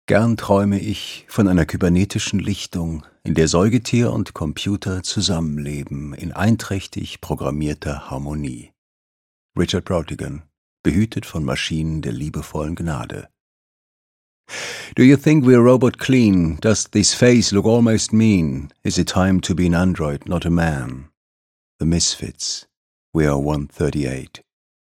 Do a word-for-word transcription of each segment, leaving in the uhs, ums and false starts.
Gern träume ich von einer kybernetischen Lichtung, in der Säugetier und Computer zusammenleben in einträchtig programmierter Harmonie. Richard Brautigan, behütet von Maschinen der liebevollen Gnade. Do you think we're robot clean? Does this face look almost mean? Is it time to be an android, not a man? The Misfits. We are one thirty-eight.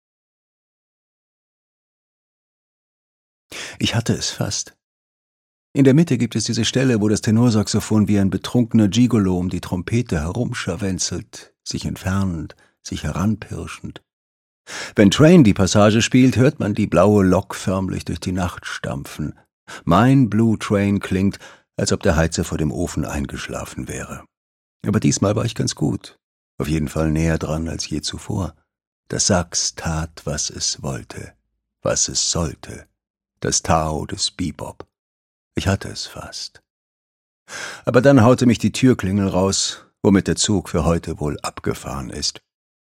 Ich hatte es fast. In der Mitte gibt es diese Stelle, wo das Tenorsaxophon wie ein betrunkener Gigolo um die Trompete herumscharwenzelt, sich entfernend, sich heranpirschend. Wenn Train die Passage spielt, hört man die blaue Lok förmlich durch die Nacht stampfen. Mein Blue Train klingt, als ob der Heizer vor dem Ofen eingeschlafen wäre. Aber diesmal war ich ganz gut, auf jeden Fall näher dran als je zuvor. Das Sax tat, was es wollte, was es sollte. Das Tao des Bebop. Ich hatte es fast. Aber dann haute mich die Türklingel raus, womit der Zug für heute wohl abgefahren ist.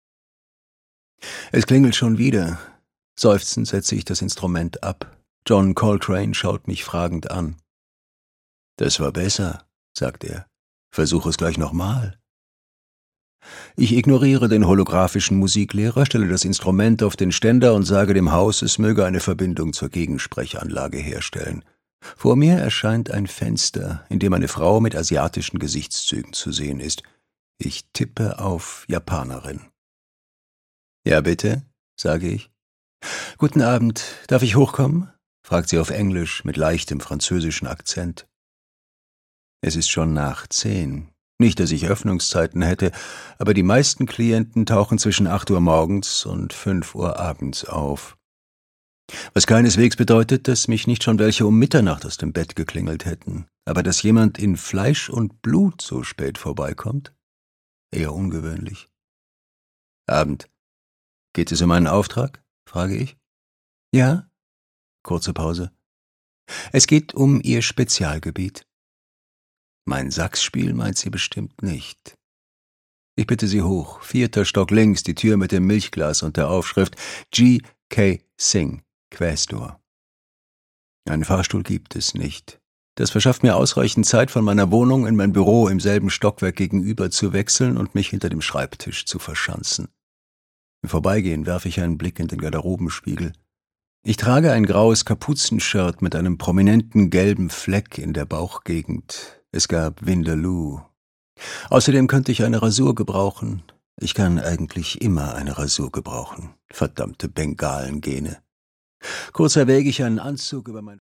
Es klingelt schon wieder. Seufzend setze ich das Instrument ab. John Coltrane schaut mich fragend an. »Das war besser«, sagt er. »Versuch es gleich nochmal.« Ich ignoriere den holographischen Musiklehrer, stelle das Instrument auf den Ständer und sage dem Haus, es möge eine Verbindung zur Gegensprechanlage herstellen. Vor mir erscheint ein Fenster, in dem eine Frau mit asiatischen Gesichtszügen zu sehen ist. Ich tippe auf Japanerin. »Ja, bitte«, sage ich. »Guten Abend, darf ich hochkommen?« fragt sie auf Englisch mit leichtem französischen Akzent. Es ist schon nach zehn. Nicht, dass ich Öffnungszeiten hätte, aber die meisten Klienten tauchen zwischen acht Uhr morgens und fünf Uhr abends auf. Was keineswegs bedeutet, dass mich nicht schon welche um Mitternacht aus dem Bett geklingelt hätten. Aber dass jemand in Fleisch und Blut so spät vorbeikommt? Eher ungewöhnlich. »Abend. Geht es um einen Auftrag?« frage ich. »Ja?« Kurze Pause. »Es geht um Ihr Spezialgebiet.« Mein Saxspiel meint sie bestimmt nicht. Ich bitte sie hoch, vierter Stock links, die Tür mit dem Milchglas und der Aufschrift G K Singh, Quästor. Einen Fahrstuhl gibt es nicht. Das verschafft mir ausreichend Zeit, von meiner Wohnung in mein Büro im selben Stockwerk gegenüber zu wechseln und mich hinter dem Schreibtisch zu verschanzen. Im Vorbeigehen werfe ich einen Blick in den Garderobenspiegel. Ich trage ein graues Kapuzenshirt mit einem prominenten gelben Fleck in der Bauchgegend. Es gab Vindaloo. Außerdem könnte ich eine Rasur gebrauchen. Ich kann eigentlich immer eine Rasur gebrauchen. Verdammte Bengalengene. Kurz erwäge ich einen Anzug über mein